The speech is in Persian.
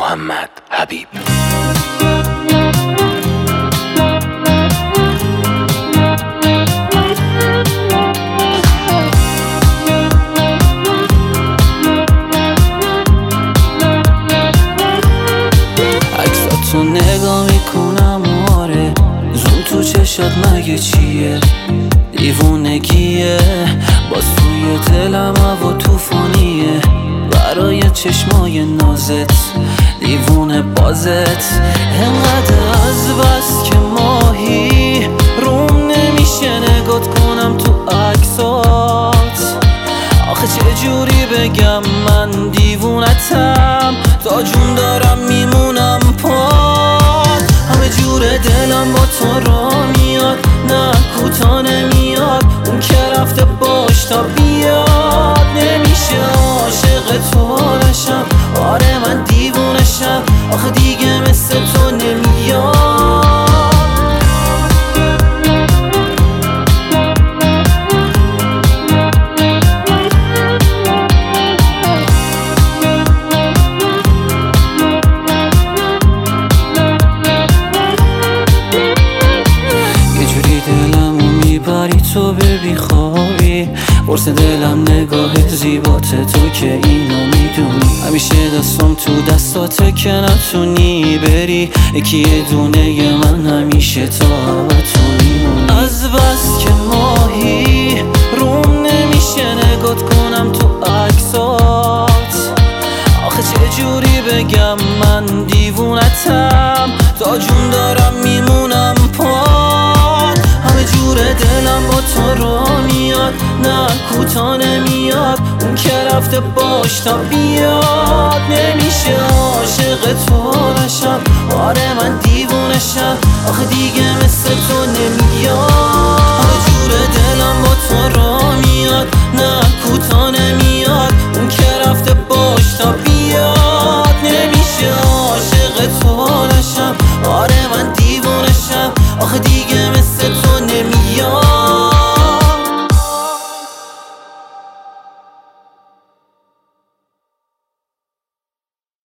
محمد حبیب. عکساتو نگاه میکنم آره، زوم تو چشات مگه چیه؟ دیوونگیه با سوی دلم هوا توفانیه، برای چشمای نازت دیوونه بازت. انقدر از بس که ماهی روم نمیشه نگات کنم تو عکسات. آخه چجوری بگم من دیوونتم، تا جون دارم میمونم پات. همه جور دلم با تو را میاد، نه کوتا نمیاد اون که رفته باش تا بیاد. نمیشه عاشق تو نشم، آره من دیوونشم، آخه دیگه مثل تو نمیاد. تو ببی خوابی قرص دلم نگاه زیبات تو که اینو میدونی. همیشه دستم تو دستاته که نتونی بری، یکی دونه من همیشه تا تو میمونی. از بس که ماهی روم نمیشه نگات کنم تو عکسات. آخه چجوری بگم من دیوونتم، تا جون دارم میمونم پات. همه جور دلم با تو را میاد، نه کوتا نمیاد اون که رفته باش تا بیاد. نمیشه عاشق تو نشم، آره من دیوونشم، آخه دیگه مثل تو نمیاد.